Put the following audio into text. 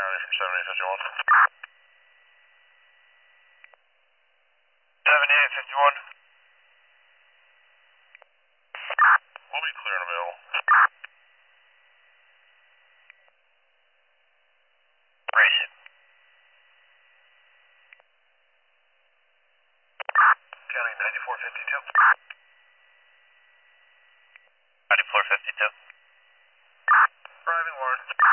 County from 7851. 7851. We'll be clear and available. Race it. County 9452. 9452. Driving Warren.